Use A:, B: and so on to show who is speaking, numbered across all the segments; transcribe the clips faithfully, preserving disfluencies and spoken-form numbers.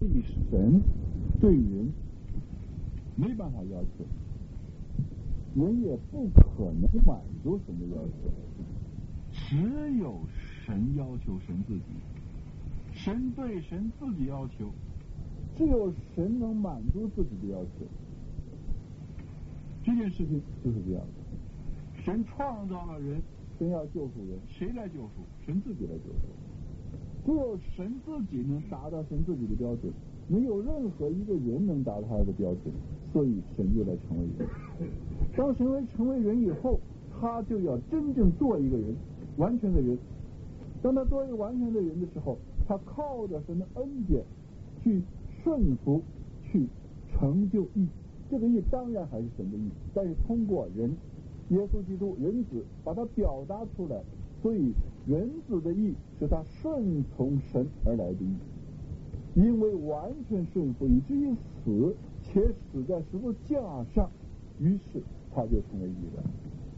A: 所以神对人没办法要求，人也不可能满足神的要求，只有神要求神自己，神对神自己要求，只有神能满足自己的要求。这件事情就是这样的，神创造了人，神要救赎人，谁来救赎？神自己来救赎。只有神自己能达到神自己的标准，没有任何一个人能达到他的标准，所以神就来成为人。当神为成为人以后，他就要真正做一个人，完全的人。当他做一个完全的人的时候，他靠着神的恩典去顺服，去成就义。这个义当然还是神的义，但是通过人耶稣基督人子把它表达出来，所以人子的义是他顺从神而来的义，因为完全顺服以至于死，且死在十字架上，于是他就成为义了。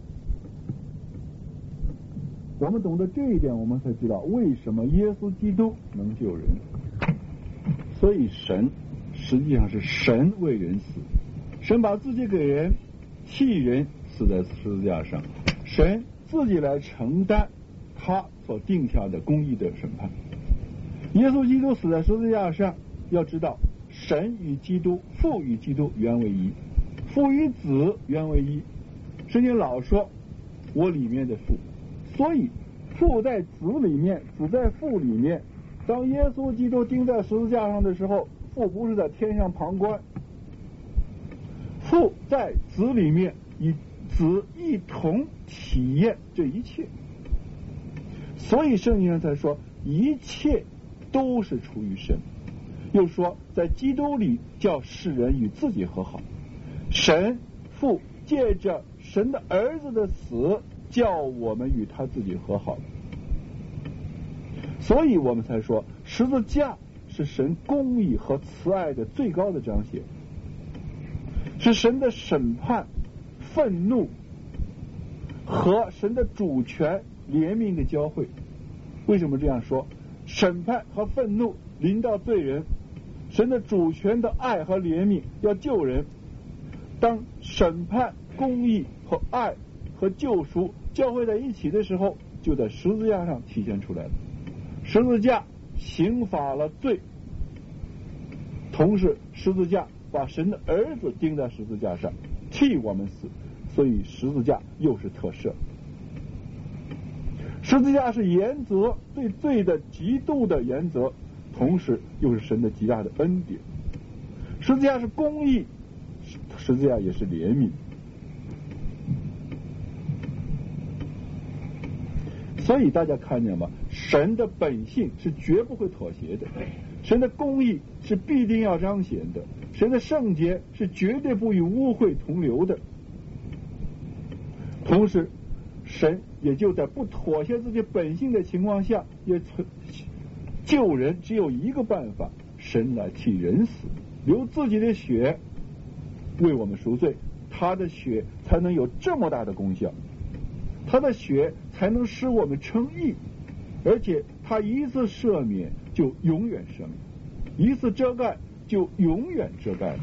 A: 我们懂得这一点，我们才知道为什么耶稣基督能救人。所以神实际上是神为人死，神把自己给人，替人死在十字架上，神自己来承担他所定下的公义的审判。耶稣基督死在十字架上，要知道神与基督，父与基督原为一，父与子原为一。圣经老说我里面的父，所以父在子里面，子在父里面。当耶稣基督钉在十字架上的时候，父不是在天上旁观，父在子里面，与子一同体验这一切。所以圣经上才说一切都是出于神，又说在基督里叫世人与自己和好。神父借着神的儿子的死，叫我们与他自己和好。所以我们才说十字架是神公义和慈爱的最高的彰显，是神的审判、愤怒和神的主权、怜悯的交汇。为什么这样说？审判和愤怒临到罪人，神的主权的爱和怜悯要救人。当审判、公义和爱和救赎交汇在一起的时候，就在十字架上体现出来了。十字架刑罚了罪，同时十字架把神的儿子钉在十字架上，替我们死，所以十字架又是特赦。十字架是严责，对罪的极度的严责，同时又是神的极大的恩典。十字架是公义，十字架也是怜悯。所以大家看见吗？神的本性是绝不会妥协的，神的公义是必定要彰显的，神的圣洁是绝对不与污秽同流的。同时神也就在不妥协自己本性的情况下，也救人只有一个办法，神来替人死，流自己的血为我们赎罪，他的血才能有这么大的功效，他的血才能使我们称义，而且他一次赦免就永远赦免，一次遮盖就永远遮盖。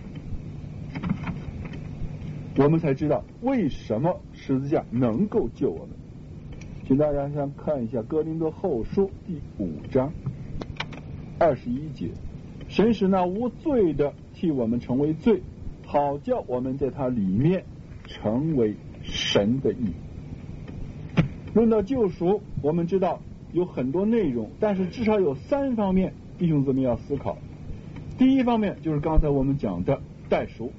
A: 我们才知道为什么十字架能够救我们。请大家先看一下哥林多后书第五章二十一节，神使那无罪的替我们成为罪，好叫我们在他里面成为神的义。论到救赎，我们知道有很多内容，但是至少有三方面弟兄姊妹要思考。第一方面就是刚才我们讲的代赎，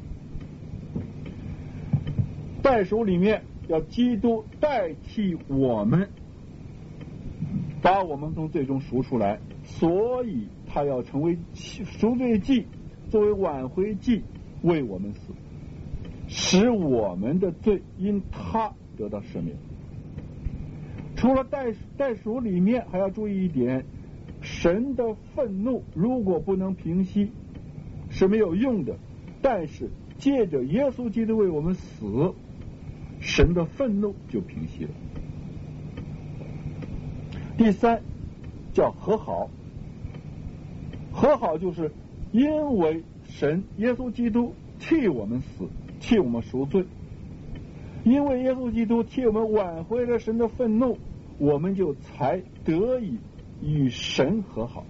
A: 代赎里面要基督代替我们，把我们从罪中赎出来，所以他要成为赎罪祭，作为挽回祭为我们死，使我们的罪因他得到赦免。除了代代赎里面还要注意一点，神的愤怒如果不能平息是没有用的，但是借着耶稣基督为我们死，神的愤怒就平息了。第三叫和好， 和好就是因为神耶稣基督替我们死，替我们赎罪，因为耶稣基督替我们挽回了神的愤怒，我们就才得以与神和好。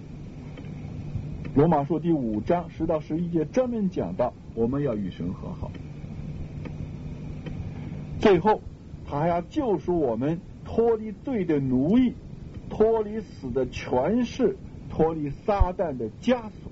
A: 罗马书第五章十到十一节专门讲到我们要与神和好。最后他还要救赎我们脱离罪的奴役，脱离死的权势，脱离撒旦的枷锁。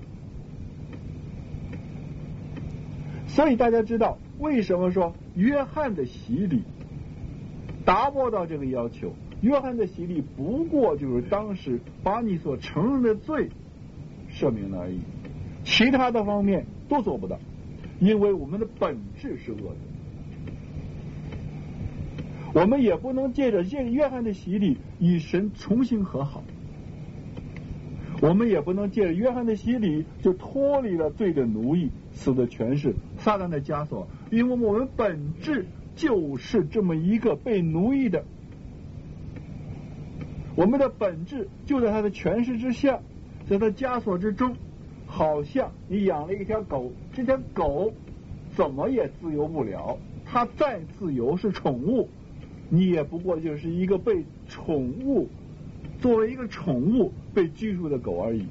A: 所以大家知道为什么说约翰的洗礼达不到这个要求？约翰的洗礼不过就是当时把你所承认的罪赦免了而已，其他的方面都做不到，因为我们的本质是恶的。我们也不能借着约翰的洗礼与神重新和好，我们也不能借着约翰的洗礼就脱离了罪的奴役、死的权势、撒旦的枷锁，因为我们本质就是这么一个被奴役的，我们的本质就在他的权势之下，在他枷锁之中。好像你养了一条狗，这条狗怎么也自由不了，它再自由是宠物，你也不过就是一个被宠物作为一个宠物被拘束的狗而已。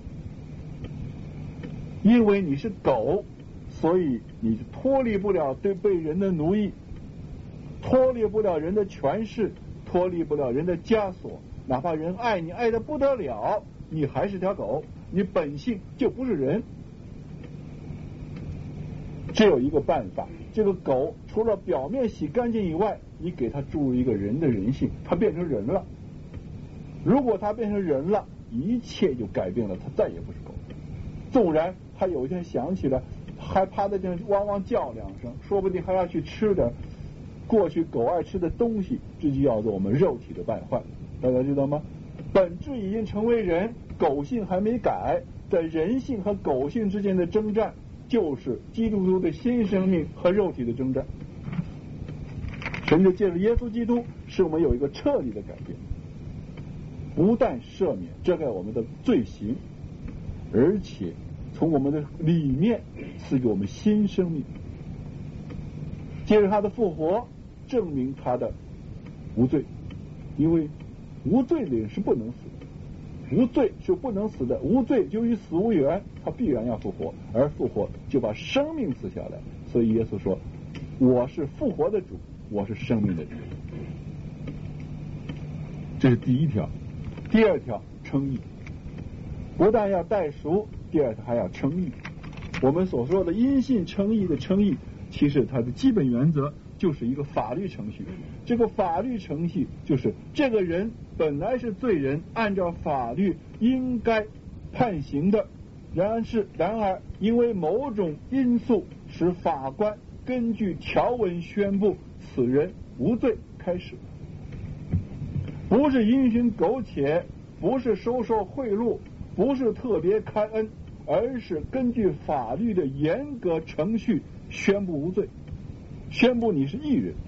A: 因为你是狗，所以你脱离不了对被人的奴役，脱离不了人的权势，脱离不了人的枷锁，哪怕人爱你爱得不得了，你还是条狗，你本性就不是人。只有一个办法，这个狗除了表面洗干净以外，你给它注入一个人的人性，它变成人了。如果它变成人了，一切就改变了，它再也不是狗。纵然它有一天想起来还趴在这汪汪叫两声，说不定还要去吃点过去狗爱吃的东西，这就叫做我们肉体的败坏。大家知道吗？本质已经成为人，狗性还没改，在人性和狗性之间的征战，就是基督徒的新生命和肉体的征战。神就借着耶稣基督使我们有一个彻底的改变，不但赦免遮盖我们的罪行，而且从我们的里面赐给我们新生命。借着他的复活证明他的无罪，因为无罪的人是不能死的，无罪是不能死的，无罪就与死无缘，他必然要复活，而复活就把生命赐下来。所以耶稣说，我是复活的主，我是生命的主。这是第一条。第二条，称义，不但要代赎，第二条还要称义。我们所说的因信称义的称义，其实它的基本原则就是一个法律程序。这个法律程序就是这个人本来是罪人，按照法律应该判刑的，然是然而因为某种因素使法官根据条文宣布此人无罪开始，不是因循苟且，不是收受贿赂，不是特别开恩，而是根据法律的严格程序宣布无罪，宣布你是义人。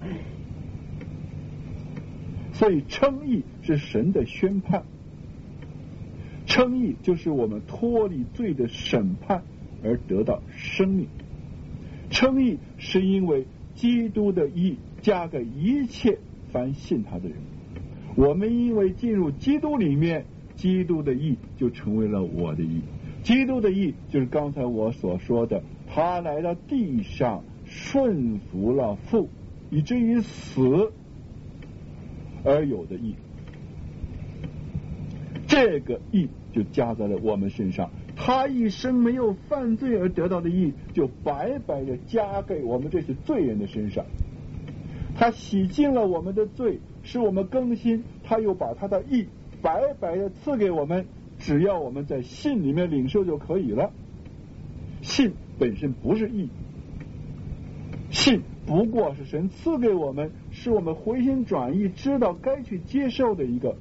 A: 所以称义是神的宣判，称义就是我们脱离罪的审判而得到生命。称义是因为基督的义加给一切凡信他的人，我们因为进入基督里面，基督的义就成为了我的义。基督的义就是刚才我所说的，他来到地上顺服了父，以至于死而有的义，这个义就加在了我们身上。他一生没有犯罪而得到的义，就白白的加给我们这些罪人的身上。他洗净了我们的罪，使我们更新，他又把他的义白白的赐给我们，只要我们在信里面领受就可以了。信本身不是义，信不过是神赐给我们，使我们回心转意，知道该去接受的一个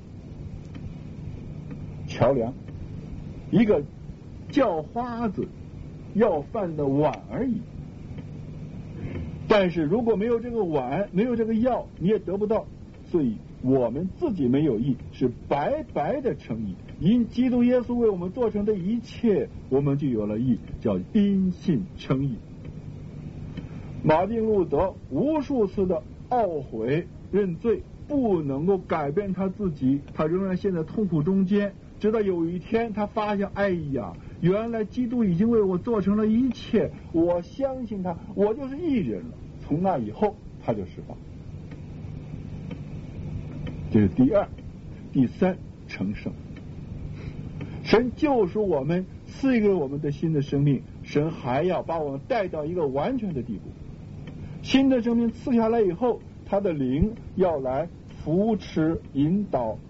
A: 桥梁，一个叫花子要饭的碗而已。但是如果没有这个碗，没有这个药，你也得不到。所以我们自己没有义，是白白的称义。因基督耶稣为我们做成的一切，我们就有了义，叫因信称义。马丁路德无数次的懊悔认罪，不能够改变他自己，他仍然陷在痛苦中间，直到有一天他发现，哎呀，原来基督已经为我做成了一切，我相信他，我就是义人了。从那以后他就释放。这是第二。第三，成圣。神救赎我们，赐给我们的新的生命，神还要把我们带到一个完全的地步。新的生命赐下来以后，他的灵要来扶持、引导、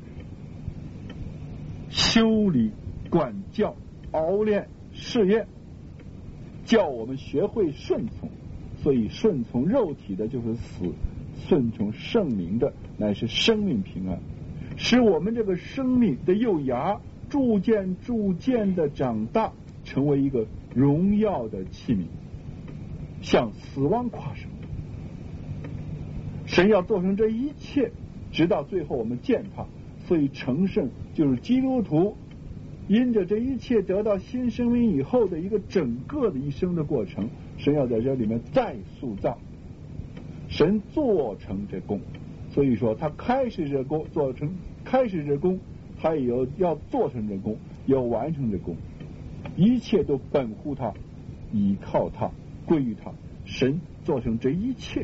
A: 修理、管教、熬炼、试验，叫我们学会顺从。所以顺从肉体的就是死，顺从圣灵的乃是生命平安，使我们这个生命的幼芽逐渐逐渐的长大，成为一个荣耀的器皿，向死亡跨胜。神要做成这一切，直到最后我们见他。所以成圣就是基督徒因着这一切得到新生命以后的一个整个的一生的过程。神要在这里面再塑造，神做成这功。所以说他开始这功，做成开始这功，他也有要做成这功，要完成这功，一切都本乎他，倚靠他，归于他。神做成这一切。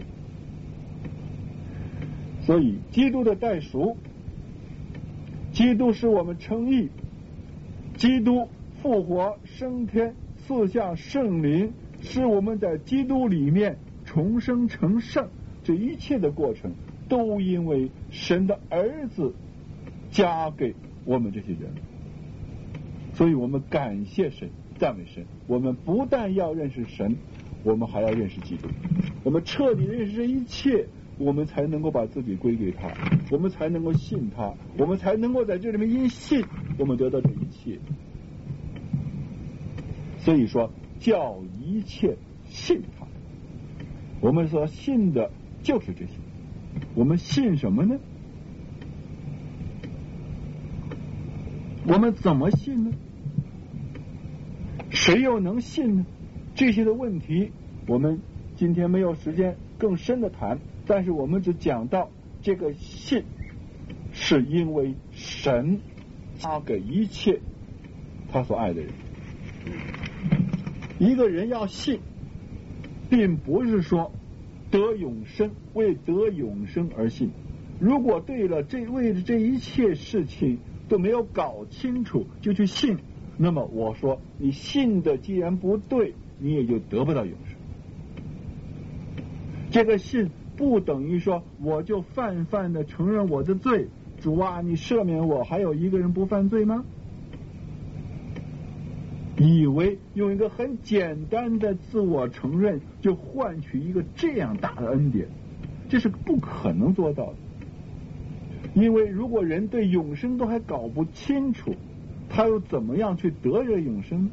A: 所以基督的代赎，基督使我们称义，基督复活升天，赐下圣灵，使我们在基督里面重生成圣，这一切的过程都因为神的儿子加给我们这些人。所以我们感谢神，赞美神。我们不但要认识神，我们还要认识基督。我们彻底认识这一切，我们才能够把自己归给他，我们才能够信他，我们才能够在这里面因信我们得到这一切。所以说叫一切信他，我们所信的就是这些。我们信什么呢？我们怎么信呢？谁又能信呢？这些的问题我们今天没有时间更深的谈，但是我们只讲到这个信是因为神他给一切他所爱的人。一个人要信，并不是说得永生，为得永生而信。如果对了这为了这一切事情都没有搞清楚就去信，那么我说你信的既然不对，你也就得不到永生。这个信不等于说我就泛泛的承认我的罪，主啊你赦免我，还有一个人不犯罪吗？以为用一个很简单的自我承认就换取一个这样大的恩典，这是不可能做到的。因为如果人对永生都还搞不清楚，他又怎么样去得这永生呢？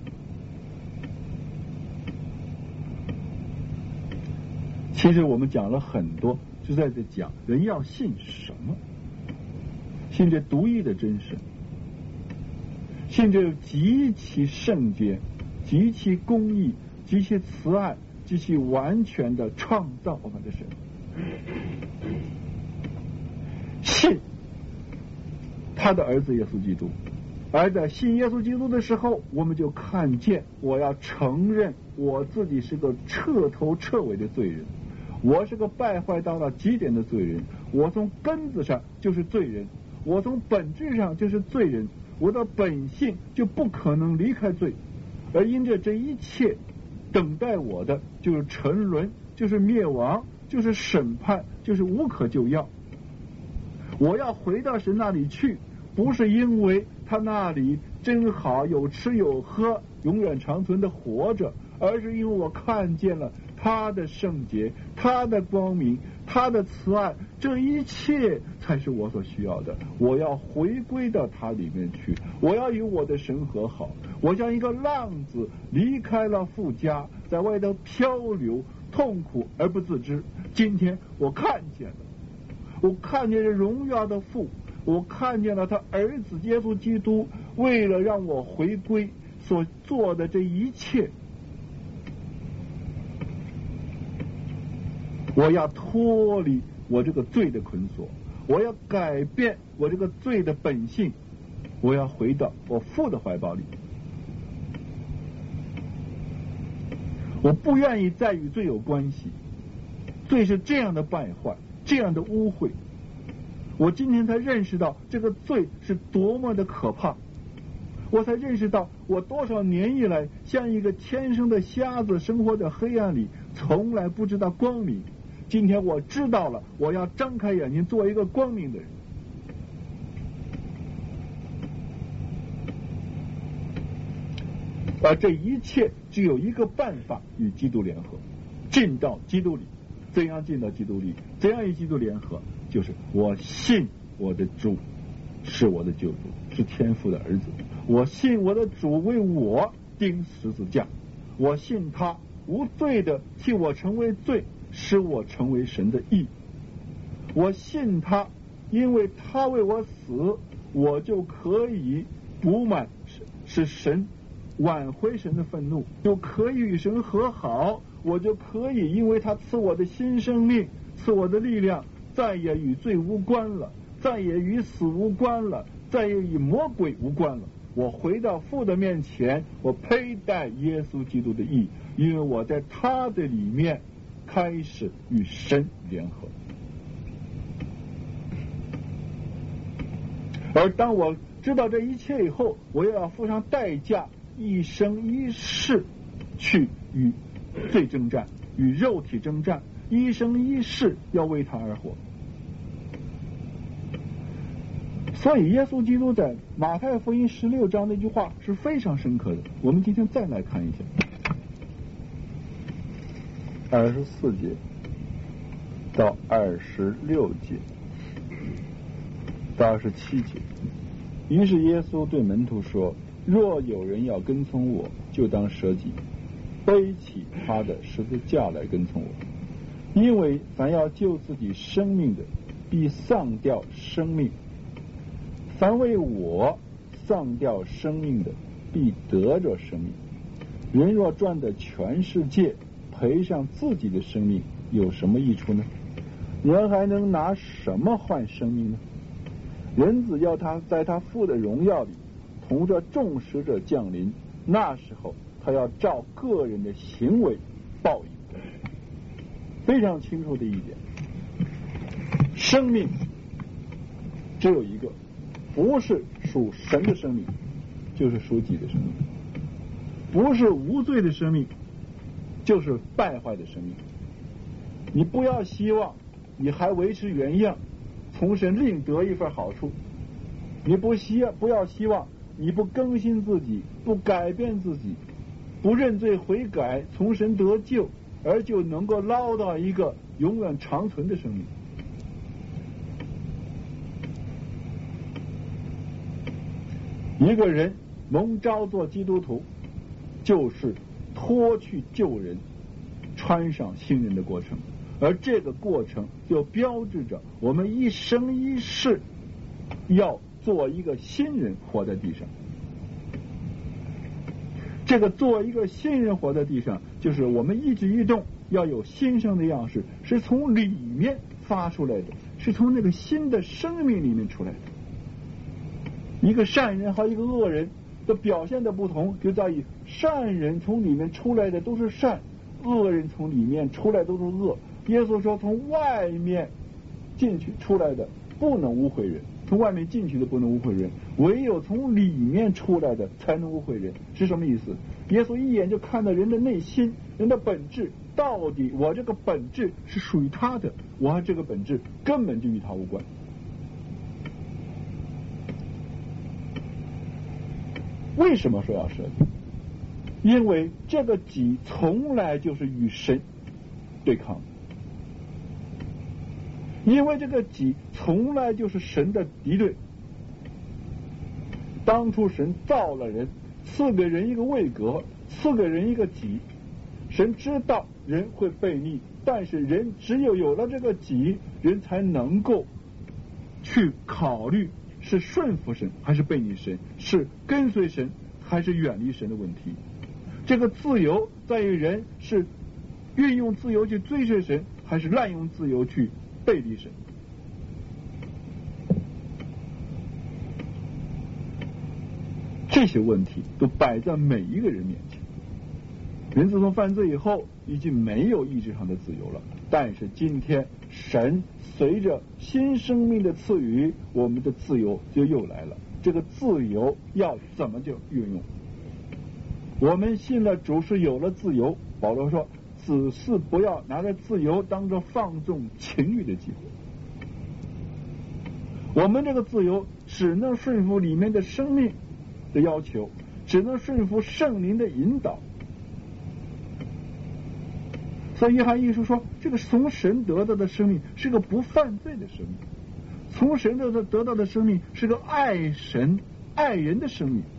A: 其实我们讲了很多，就在这讲人要信什么，信这独一的真神，信这极其圣洁、极其公义、极其慈爱、极其完全的创造我们的神。信他的儿子耶稣基督，而在信耶稣基督的时候，我们就看见我要承认我自己是个彻头彻尾的罪人，我是个败坏到了极点的罪人，我从根子上就是罪人，我从本质上就是罪人，我的本性就不可能离开罪，而因着这一切等待我的就是沉沦，就是灭亡，就是审判，就是无可救药。我要回到神那里去，不是因为他那里真好，有吃有喝，永远长存的活着，而是因为我看见了他的圣洁，他的光明，他的慈爱，这一切才是我所需要的。我要回归到他里面去，我要与我的神和好。我像一个浪子离开了父家，在外头漂流，痛苦而不自知。今天我看见了， 我看见了荣耀的父，我看见了他儿子耶稣基督为了让我回归所做的这一切。我要脱离我这个罪的捆锁，我要改变我这个罪的本性，我要回到我父的怀抱里。我不愿意再与罪有关系，罪是这样的败坏，这样的污秽。我今天才认识到这个罪是多么的可怕，我才认识到我多少年以来像一个天生的瞎子，生活在黑暗里，从来不知道光明。今天我知道了，我要张开眼睛做一个光明的人。而这一切只有一个办法，与基督联合，进到基督里。怎样进到基督里？怎样与基督联合？就是我信我的主是我的救主，是天父的儿子。我信我的主为我钉十字架，我信他无罪的替我成为罪，使我成为神的义。我信他，因为他为我死，我就可以补满，使神挽回神的愤怒，就可以与神和好。我就可以因为他赐我的新生命，赐我的力量，再也与罪无关了，再也与死无关了，再也与魔鬼无关了。我回到父的面前，我佩戴耶稣基督的义，因为我在他的里面开始与神联合。而当我知道这一切以后，我又要付上代价，一生一世去与罪征战，与肉体征战，一生一世要为他而活。所以耶稣基督在马太福音十六章那句话是非常深刻的，我们今天再来看一下二十四节到二十六节到二十七节。于是耶稣对门徒说，若有人要跟从我，就当舍己，背起他的十字架来跟从我。因为凡要救自己生命的，必丧掉生命；凡为我丧掉生命的，必得着生命。人若赚得全世界，赔上自己的生命，有什么益处呢？人还能拿什么换生命呢？人子要他在他父的荣耀里同着众使者降临，那时候他要照个人的行为报应。非常清楚的一点，生命只有一个，不是属神的生命，就是属己的生命；不是无罪的生命，就是败坏的生命。你不要希望你还维持原样，从神另得一份好处。你不希不要希望你不更新自己，不改变自己，不认罪悔改，从神得救，而就能够捞到一个永远长存的生命。一个人蒙召做基督徒，就是脱去旧人，穿上新人的过程，而这个过程就标志着我们一生一世要做一个新人活在地上。这个做一个新人活在地上，就是我们一举一动要有新生的样式，是从里面发出来的，是从那个新的生命里面出来的。一个善人和一个恶人的表现的不同，就在于善人从里面出来的都是善，恶人从里面出来都是恶。耶稣说，从外面进去出来的不能污秽人，从外面进去的不能污秽人，唯有从里面出来的才能污秽人。是什么意思？耶稣一眼就看到人的内心，人的本质，到底我这个本质是属于他的，我这个本质根本就与他无关。为什么说要舍己？因为这个己从来就是与神对抗，因为这个己从来就是神的敌对。当初神造了人，赐给人一个位格，赐给人一个己， 神知道人会悖逆，但是人只有有了这个己，人才能够去考虑是顺服神还是悖逆神，是跟随神还是远离神的问题。这个自由在于人是运用自由去追随神，还是滥用自由去背离神。这些问题都摆在每一个人面前。人自从犯罪以后已经没有意志上的自由了，但是今天神随着新生命的赐予，我们的自由就又来了。这个自由要怎么就运用？我们信了主是有了自由，保罗说只是不要拿着自由当作放纵情欲的机会。我们这个自由只能顺服里面的生命的要求，只能顺服圣灵的引导。所以约翰一书说，这个从神得到的生命是个不犯罪的生命，从神得到得到的生命是个爱神爱人的生命，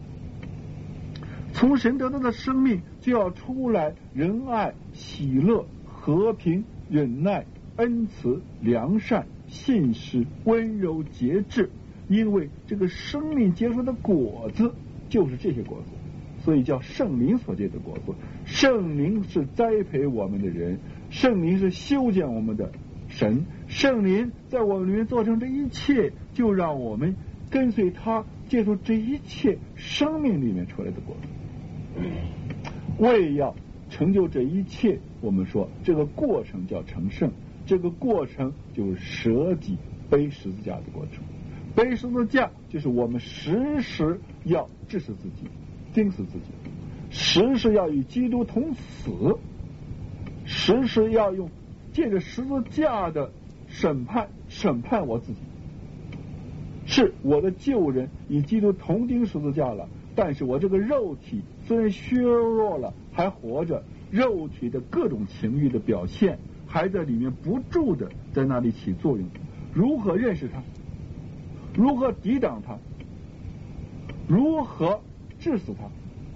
A: 从神得到的生命就要出来仁爱、喜乐、和平、忍耐、恩慈、良善、信实、温柔、节制，因为这个生命结出的果子就是这些果子，所以叫圣灵所结的果子。圣灵是栽培我们的人，圣灵是修剪我们的神，圣灵在我们里面做成这一切，就让我们跟随他接触这一切生命里面出来的果子。为要成就这一切，我们说这个过程叫成圣，这个过程就是舍己背十字架的过程。背十字架就是我们时时要治死自己，钉死自己，时时要与基督同死，时时要用借着十字架的审判审判我自己。是我的旧人与基督同钉十字架了，但是我这个肉体虽然削弱了还活着，肉体的各种情欲的表现还在里面不住的在那里起作用。如何认识它？如何抵挡它？如何治死它？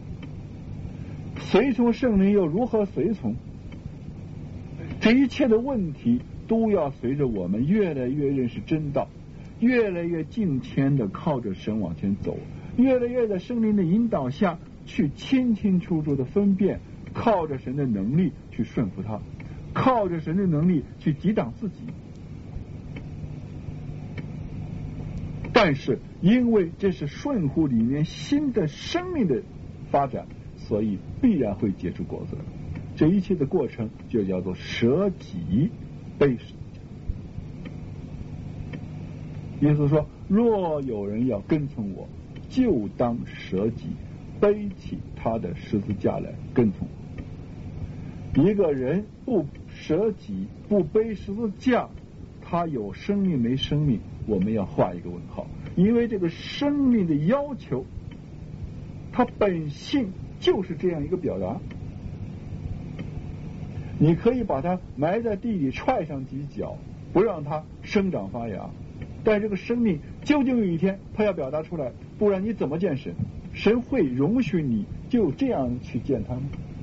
A: 随从圣灵又如何随从？这一切的问题都要随着我们越来越认识真道，越来越敬虔的靠着神往前走，越来越在圣灵的引导下去清清楚楚的分辨，靠着神的能力去顺服他，靠着神的能力去抵挡自己。但是因为这是顺乎里面新的生命的发展，所以必然会结出果子来。这一切的过程就叫做舍己背十字架。耶稣说，若有人要跟从我，就当舍己，背起他的十字架来跟从我。一个人不舍己不背十字架，他有生命没生命，我们要画一个问号。因为这个生命的要求，它本性就是这样一个表达。你可以把它埋在地里踹上几脚，不让它生长发芽，但这个生命究竟有一天它要表达出来，不然你怎么见神？神会容许你就这样去见他吗？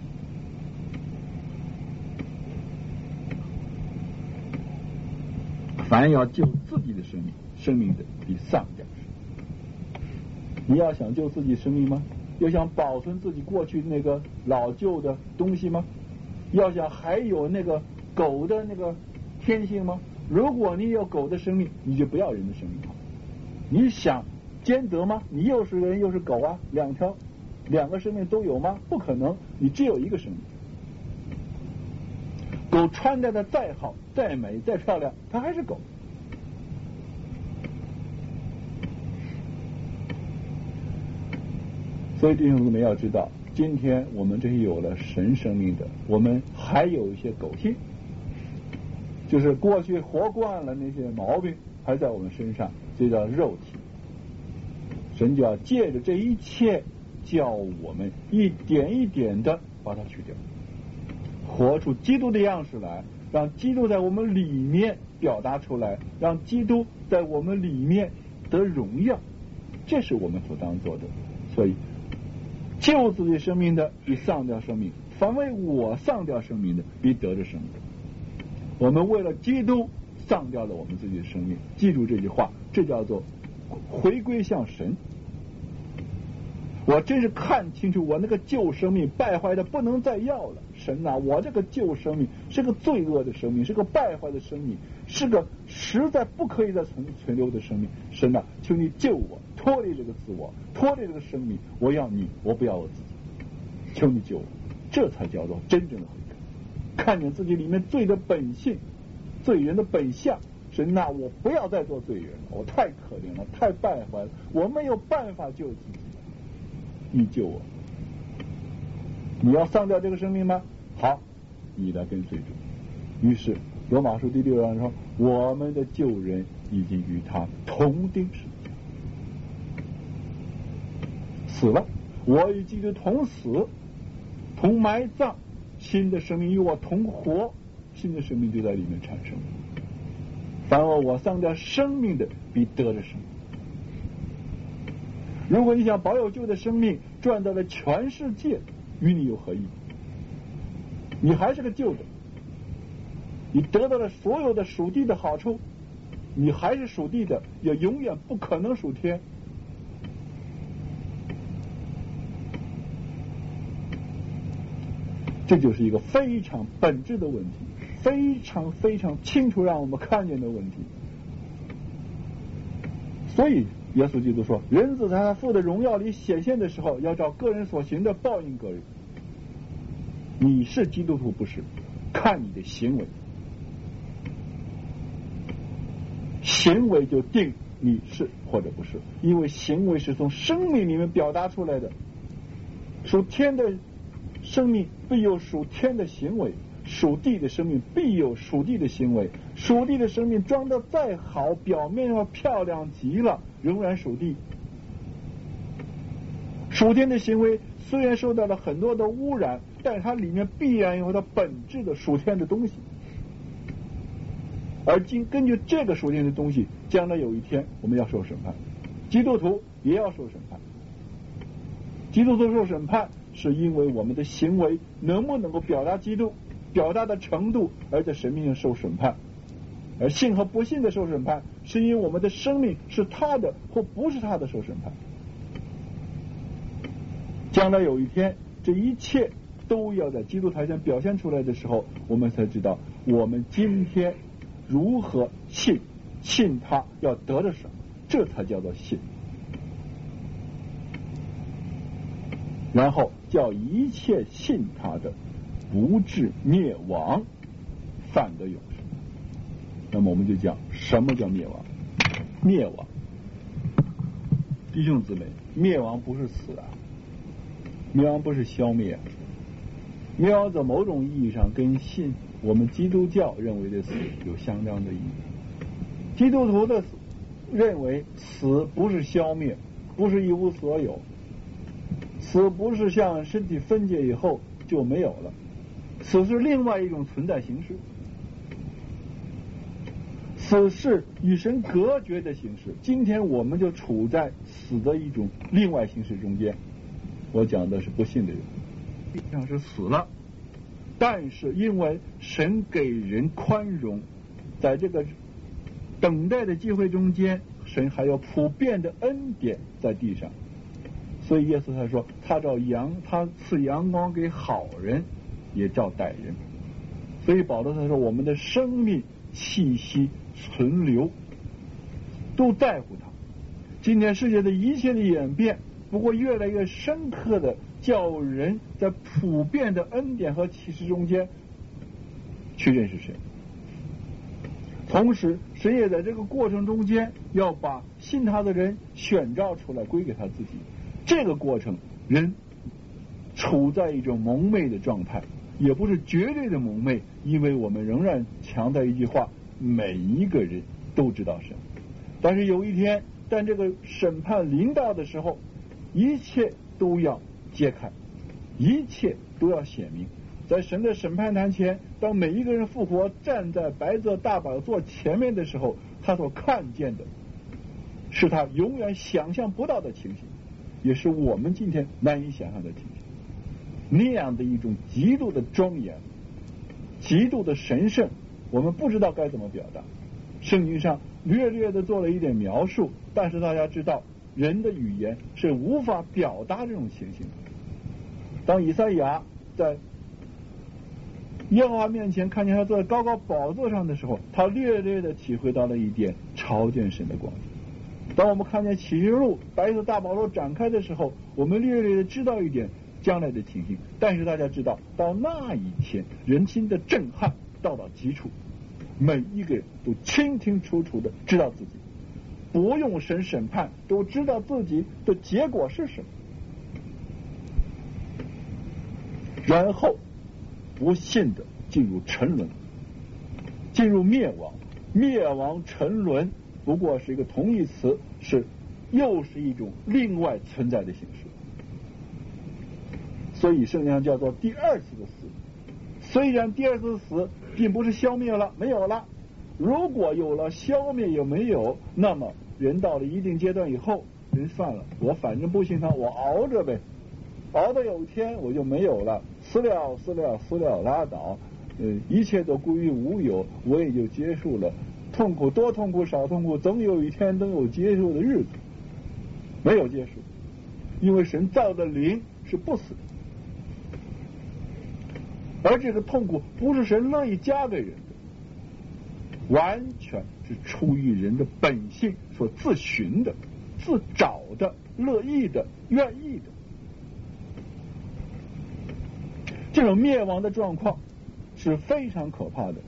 A: 凡要救自己的生命，生命的比丧家是。你要想救自己生命吗？要想保存自己过去那个老旧的东西吗？要想还有那个狗的那个天性吗？如果你有狗的生命，你就不要人的生命。你想兼得吗？你又是人又是狗啊，两条两个生命都有吗？不可能，你只有一个生命。狗穿戴的再好再美再漂亮，它还是狗。所以弟兄姊妹要知道，今天我们这些有了神生命的，我们还有一些狗性，就是过去活惯了那些毛病还在我们身上，这叫肉体。神就要借着这一切叫我们一点一点的把它去掉，活出基督的样式来，让基督在我们里面表达出来，让基督在我们里面得荣耀，这是我们所当做的。所以救自己生命的比丧掉生命，凡为我丧掉生命的比得着生命。我们为了基督丧掉了我们自己的生命，记住这句话，这叫做回归向神。我真是看清楚我那个旧生命败坏的不能再要了，神啊，我这个旧生命是个罪恶的生命，是个败坏的生命，是个实在不可以再存存留的生命。神啊，求你救我，脱离这个自我，脱离这个生命，我要你，我不要我自己，求你救我。这才叫做真正的悔改，看见自己里面罪的本性，罪人的本相。神啊，我不要再做罪人了，我太可怜了，太败坏了，我没有办法救自己，你救我。你要丧掉这个生命吗？好，你来跟随主。于是罗马书第六章说，我们的旧人已经与他同钉十字架，死了，我与基督同死，同埋葬，新的生命与我同活，新的生命就在里面产生。凡我我丧掉生命的，比得着生命。如果你想保有旧的生命，赚到了全世界，与你有何意？你还是个旧的，你得到了所有的属地的好处，你还是属地的，也永远不可能属天。这就是一个非常本质的问题，非常非常清楚让我们看见的问题。所以耶稣基督说，人子在他父的荣耀里显现的时候，要照个人所行的报应个人。你是基督徒不是，看你的行为，行为就定你是或者不是，因为行为是从生命里面表达出来的。属天的生命必有属天的行为，属地的生命必有属地的行为。属地的生命装得再好，表面上漂亮极了，仍然属地。属天的行为虽然受到了很多的污染，但是它里面必然有它本质的属天的东西。而今根据这个属天的东西，将来有一天我们要受审判，基督徒也要受审判。基督徒受审判是因为我们的行为能不能够表达基督，表达的程度，而在神面前受审判。而信和不信的受审判，是因为我们的生命是他的或不是他的受审判。将来有一天，这一切都要在基督台上表现出来的时候，我们才知道我们今天如何信，信他要得着什么，这才叫做信。然后叫一切信他的不至灭亡，反得永生。那么我们就讲什么叫灭亡？灭亡，弟兄姊妹，灭亡不是死啊，灭亡不是消灭啊，灭亡在某种意义上跟信我们基督教认为的死有相当的意义。基督徒的死认为死不是消灭，不是一无所有，死不是像身体分解以后就没有了，死是另外一种存在形式，死是与神隔绝的形式。今天我们就处在死的一种另外形式中间。我讲的是不信的人，实际上是死了，但是因为神给人宽容，在这个等待的机会中间，神还有普遍的恩典在地上。所以耶稣他说，他照阳，他赐阳光给好人，也照歹人。所以保罗他说，我们的生命气息存留都在乎他。今天世界的一切的演变，不过越来越深刻的叫人在普遍的恩典和启示中间去认识神。同时神也在这个过程中间要把信他的人选召出来归给他自己。这个过程人处在一种蒙昧的状态，也不是绝对的蒙昧，因为我们仍然强调一句话，每一个人都知道神。但是有一天当这个审判临到的时候，一切都要揭开，一切都要显明。在神的审判台前，当每一个人复活站在白色大宝座前面的时候，他所看见的是他永远想象不到的情形。 也是我们今天难以想象的情形。那样的一种极度的庄严，极度的神圣，我们不知道该怎么表达。圣经上略略的做了一点描述，但是大家知道人的语言是无法表达这种情形的。当以赛亚在耶和华面前看见他坐在高高宝座上的时候，他略略的体会到了一点朝见神的光景。当我们看见启示录白色大宝座展开的时候，我们略略的知道一点将来的情形。但是大家知道，到那一天人心的震撼到达极处，每一个人都清清楚楚的知道自己，不用神审判都知道自己的结果是什么。然后不幸的进入沉沦，进入灭亡。灭亡沉沦不过是一个同义词，是又是一种另外存在的形式。所以圣经上叫做第二次的死。虽然第二次死并不是消灭了，没有了，如果有了消灭也没有，那么人到了一定阶段以后，人算了，我反正不心疼，我熬着呗，熬到有一天我就没有了，死了死了死了拉倒，呃，一切都归于无有，我也就结束了。痛苦多痛苦少痛苦，总有一天都有结束的日子。没有结束，因为神造的灵是不死的，而这个痛苦不是神乐意加给人的，完全是出于人的本性所自寻的、自找的、乐意的、愿意的。这种灭亡的状况是非常可怕的。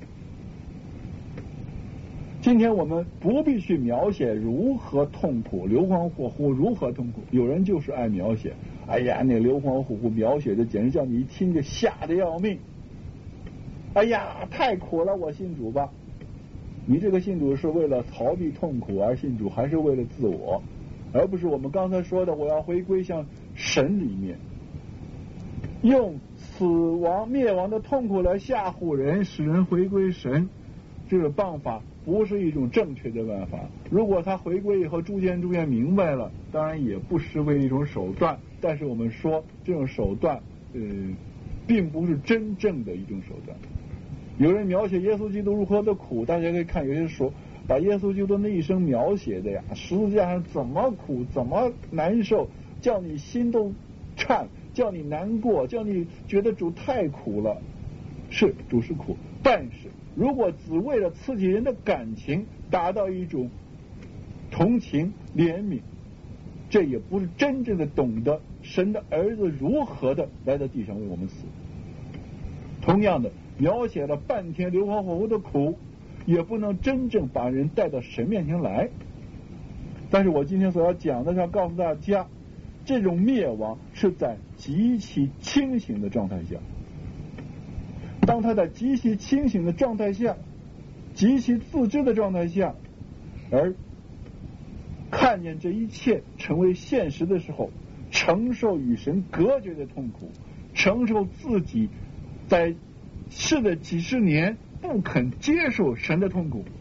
A: 今天我们不必去描写如何痛苦，硫磺火湖如何痛苦，有人就是爱描写，哎呀，那硫磺火湖描写的简直叫你一听就吓得要命。哎呀，太苦了，我信主吧。你这个信主是为了逃避痛苦而信主，还是为了自我，而不是我们刚才说的我要回归向神里面，用死亡灭亡的痛苦来吓唬人，使人回归神，这个办法不是一种正确的办法。如果他回归以后逐渐逐渐明白了，当然也不失为一种手段，但是我们说这种手段呃，并不是真正的一种手段。有人描写耶稣基督如何的苦，大家可以看，有些说把耶稣基督那一生描写的呀，十字架上怎么苦怎么难受，叫你心都颤，叫你难过，叫你觉得主太苦了。是，主是苦，但是如果只为了刺激人的感情，达到一种同情怜悯，这也不是真正的懂得神的儿子如何的来到地上为我们死。同样的，描写了半天硫磺火湖的苦，也不能真正把人带到神面前来。但是我今天所要讲的是要告诉大家，这种灭亡是在极其清醒的状态下。当他在极其清醒的状态下，极其自知的状态下，而看见这一切成为现实的时候，承受与神隔绝的痛苦，承受自己在世的几十年不肯接受神的痛苦，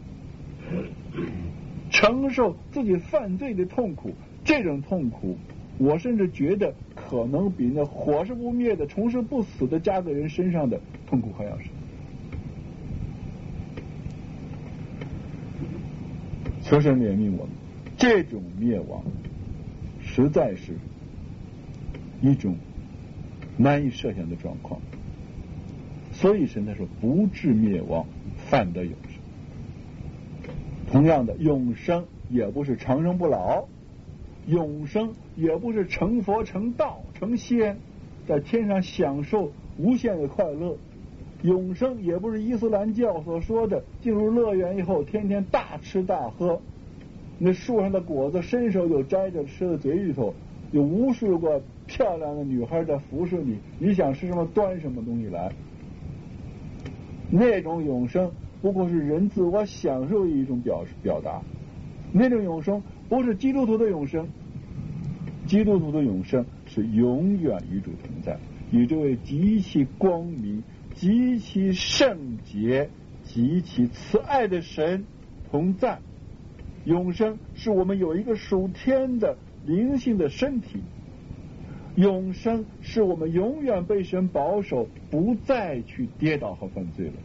A: 承受自己犯罪的痛苦，这种痛苦我甚至觉得可能比那火是不灭的虫是不死的加在人身上的痛苦还要深。求神怜悯我们，这种灭亡实在是一种难以设想的状况。所以神他说不至灭亡，反得永生。同样的，永生也不是长生不老，永生也不是成佛成道成仙，在天上享受无限的快乐。永生也不是伊斯兰教所说的进入乐园以后天天大吃大喝，那树上的果子伸手就摘着吃到嘴里头，有无数个漂亮的女孩在服侍你，你想吃什么端什么东西来。那种永生不过是人自我享受的一种表表达，那种永生不是基督徒的永生。基督徒的永生是永远与主同在，与这位极其光明、极其圣洁、极其慈爱的神同在。永生是我们有一个属天的灵性的身体， 永生是我们永远被神保守，不再去跌倒和犯罪了。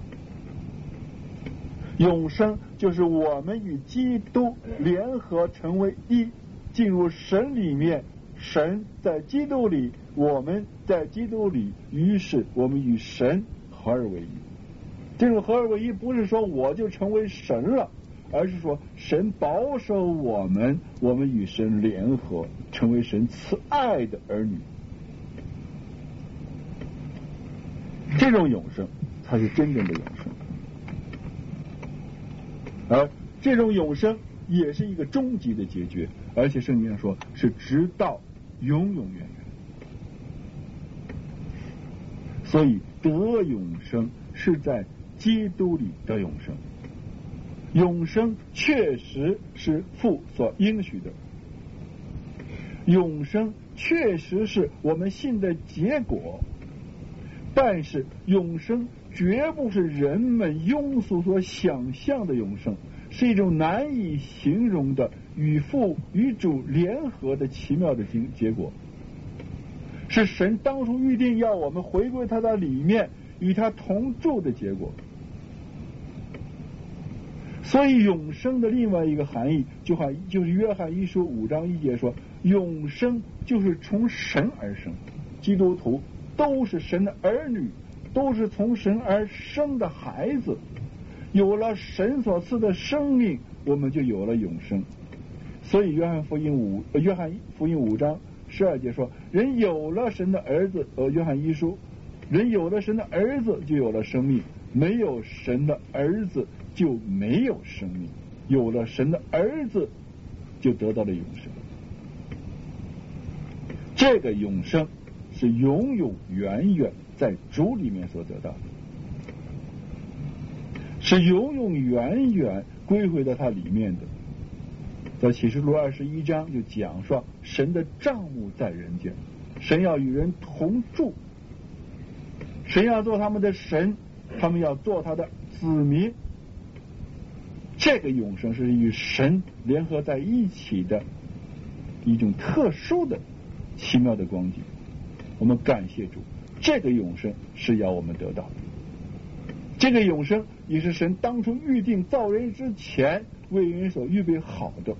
A: 永生就是我们与基督联合成为一，进入神里面，神在基督里，我们在基督里，于是我们与神合而为一。这种合而为一不是说我就成为神了，而是说神保守我们，我们与神联合，成为神慈爱的儿女。这种永生才是真正的永生，而这种永生也是一个终极的结局，而且圣经上说是直到永永远远。所以得永生是在基督里得永生，永生确实是父所应许的，永生确实是我们信的结果，但是永生绝不是人们庸俗所想象的永生，是一种难以形容的与父与主联合的奇妙的结果，是神当初预定要我们回归他的里面，与他同住的结果。所以永生的另外一个含义，就好就是约翰一书五章一节说，永生就是从神而生，基督徒都是神的儿女，都是从神而生的孩子，有了神所赐的生命，我们就有了永生。所以约翰福音五呃约翰福音五章十二节说，人有了神的儿子，呃约翰一书，人有了神的儿子就有了生命，没有神的儿子就没有生命，有了神的儿子就得到了永生。这个永生是永永远远在主里面所得到的，是永永远远归回到他里面的。在启示录二十一章就讲说，神的帐幕在人间，神要与人同住，神要做他们的神，他们要做他的子民。这个永生是与神联合在一起的一种特殊的奇妙的光景。我们感谢主，这个永生是要我们得到的，这个永生也是神当初预定造人之前为人所预备好的。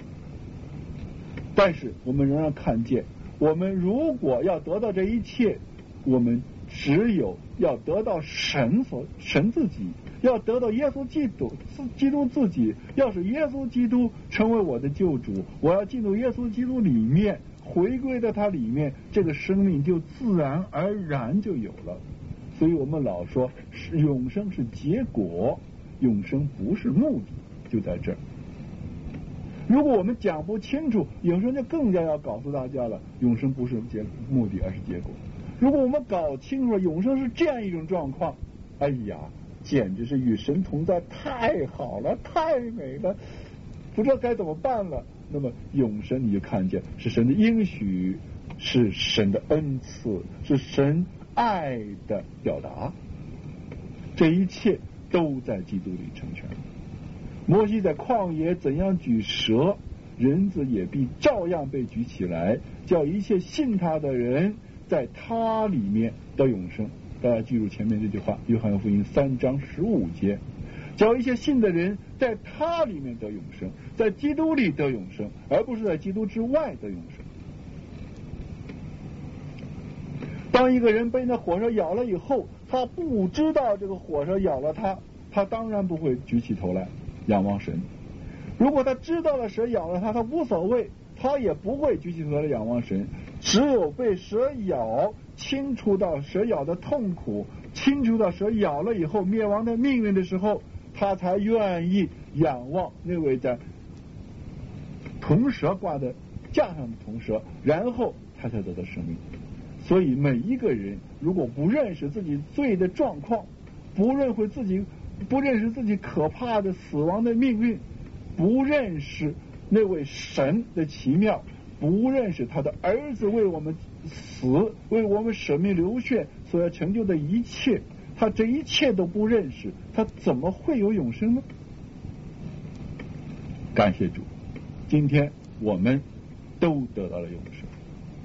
A: 但是我们仍然看见，我们如果要得到这一切，我们只有要得到神所神自己，要得到耶稣基督基督自己，要是耶稣基督成为我的救主，我要进入耶稣基督里面，回归到他里面，这个生命就自然而然就有了。所以我们老说永生是结果，永生不是目的，就在这儿。如果我们讲不清楚，永生就更加要告诉大家了，永生不是结目的，而是结果。如果我们搞清楚了永生是这样一种状况，哎呀，简直是与神同在，太好了，太美了，不知道该怎么办了。那么永生你就看见是神的应许，是神的恩赐，是神爱的表达，这一切都在基督里成全。摩西在旷野怎样举蛇，人子也必照样被举起来，叫一切信他的人在他里面得永生。大家记住前面这句话，约翰福音三章十五节，叫一切信的人在他里面得永生，在基督里得永生，而不是在基督之外得永生。当一个人被那火蛇咬了以后，他不知道这个火蛇咬了他，他当然不会举起头来仰望神。如果他知道了蛇咬了他，他无所谓，他也不会举起头来仰望神。只有被蛇咬，清除到蛇咬的痛苦，清除到蛇咬了以后灭亡的命运的时候，他才愿意仰望那位在铜蛇挂的架上的铜蛇，然后他才得到生命。所以每一个人如果不认识自己罪的状况，不认识自己不认识自己可怕的死亡的命运，不认识那位神的奇妙，不认识他的儿子为我们死，为我们舍命流血所要成就的一切，他这一切都不认识，他怎么会有永生呢？感谢主，今天我们都得到了永生。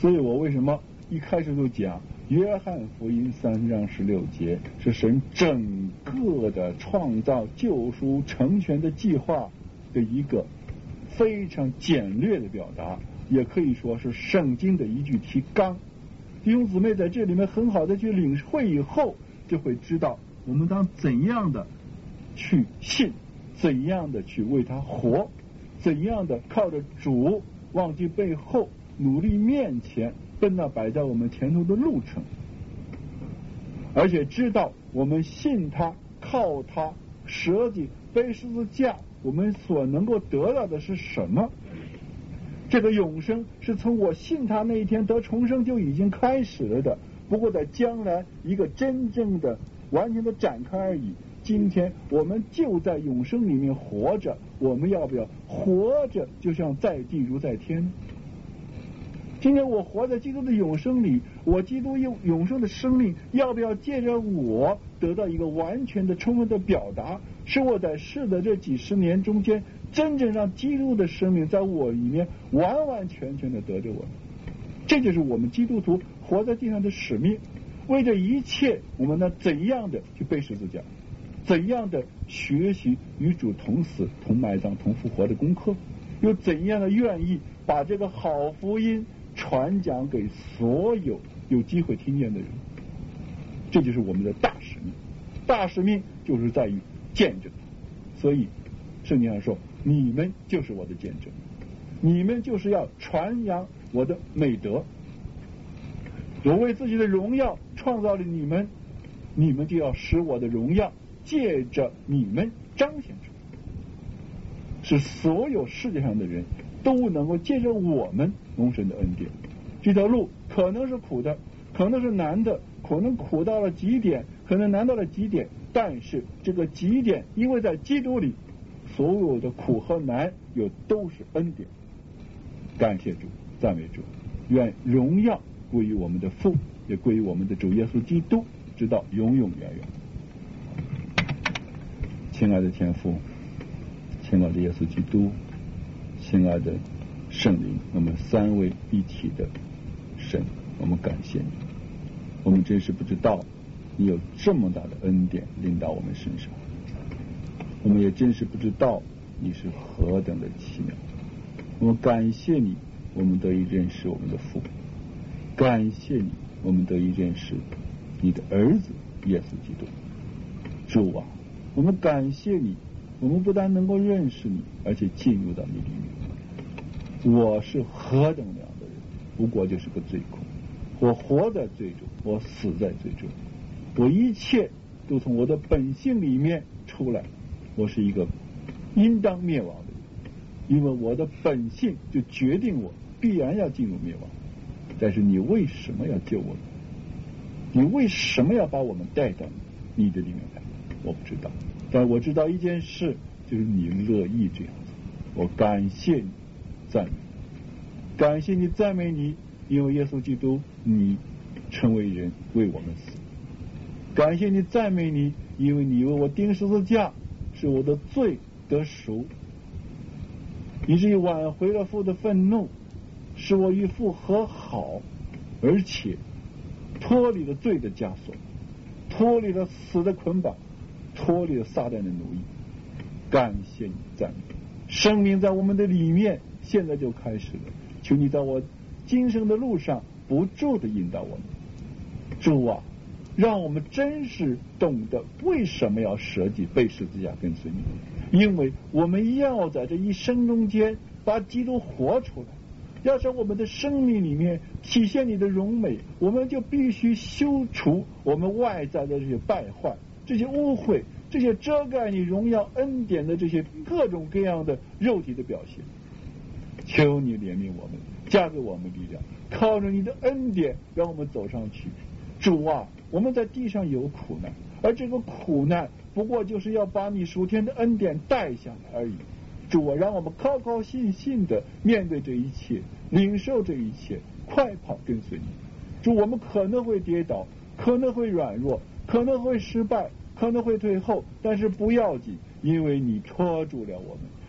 A: 所以我为什么一开始就讲约翰福音三章十六节是神整个的创造、救赎、成全的计划的一个非常简略的表达，也可以说是圣经的一句提纲。弟兄姊妹在这里面很好的去领会以后，就会知道我们当怎样的去信，怎样的去为他活，怎样的靠着主忘记背后，努力面前，奔那摆在我们前头的路程，而且知道我们信他，靠他，舍己背十字架，我们所能够得到的是什么？这个永生是从我信他那一天得重生就已经开始了的，不过在将来一个真正的完全的展开而已。今天我们就在永生里面活着，我们要不要活着就像在地如在天？今天我活在基督的永生里，我基督永永生的生命要不要借着我得到一个完全的充分的表达，使我在世的这几十年中间真正让基督的生命在我里面完完全全的得着我。这就是我们基督徒活在地上的使命。为这一切，我们呢怎样的去背十字架，怎样的学习与主同死同埋葬同复活的功课，又怎样的愿意把这个好福音传讲给所有有机会听见的人。这就是我们的大使命。大使命就是在于见证。所以圣经上说，你们就是我的见证，你们就是要传扬我的美德。我为自己的荣耀创造了你们，你们就要使我的荣耀借着你们彰显出来，使所有世界上的人都能够借着我们蒙神的恩典。这条路可能是苦的，可能是难的，可能苦到了极点，可能难到了极点，但是这个极点因为在基督里，所有的苦和难又都是恩典。感谢主，赞美主，愿荣耀归于我们的父，也归于我们的主耶稣基督，直到永永远远。亲爱的天父，亲爱的耶稣基督，亲爱的圣灵，我们三位一体的神，我们感谢你。我们真是不知道你有这么大的恩典临到我们身上，我们也真是不知道你是何等的奇妙。我们感谢你，我们得以认识我们的父，感谢你，我们得以认识你的儿子耶稣基督。主啊，我们感谢你，我们不但能够认识你，而且进入到你里面。我是何等良的人，不过就是个罪魁。我活在罪中，我死在罪中，我一切都从我的本性里面出来。我是一个应当灭亡的人，因为我的本性就决定我必然要进入灭亡。但是你为什么要救我们？你为什么要把我们带到你的里面来？我不知道，但我知道一件事，就是你乐意这样子。我感谢你，赞美你，感谢你，赞美你，因为耶稣基督你成为人为我们死。感谢你，赞美你，因为你为我钉十字架，使我的罪得赎，以至于挽回了父的愤怒，使我与父和好，而且脱离了罪的枷锁，脱离了死的捆绑，脱离了撒旦的奴役。感谢你，赞美你，生命在我们的里面现在就开始了。求你在我今生的路上不住的引导我们。主啊，让我们真是懂得为什么要舍己背十字架跟随你，因为我们要在这一生中间把基督活出来。要在我们的生命里面体现你的荣美，我们就必须修除我们外在的这些败坏，这些污秽，这些遮盖你荣耀恩典的这些各种各样的肉体的表现。求你怜悯我们，加给我们力量，靠着你的恩典让我们走上去。主啊，我们在地上有苦难，而这个苦难不过就是要把你属天的恩典带下来而已。主啊，让我们高高兴兴的面对这一切，领受这一切，快跑跟随你。主，我们可能会跌倒，可能会软弱，可能会失败，可能会退后，但是不要紧，因为你拖住了我们，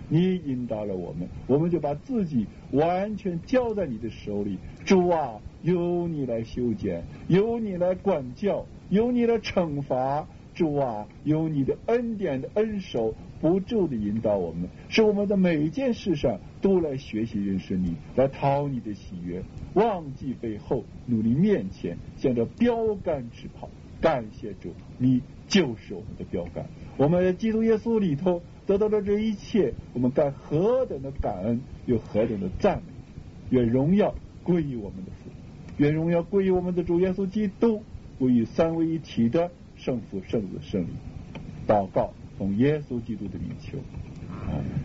A: 你引导了我们，我们就把自己完全交在你的手里。主啊，由你来修剪，由你来管教，由你来惩罚。主啊，由你的恩典的恩手不住的引导我们，使我们在每一件事上都来学习认识你，来讨你的喜悦，忘记背后，努力面前，向着标杆直跑。感谢主，你就是我们的标杆。我们在基督耶稣里头得到了这一切，我们该何等的感恩，又何等的赞美。愿荣耀归于我们的父，愿荣耀归于我们的主耶稣基督，归于三位一体的圣父、圣子、圣灵。祷告，奉耶稣基督的名求，阿门。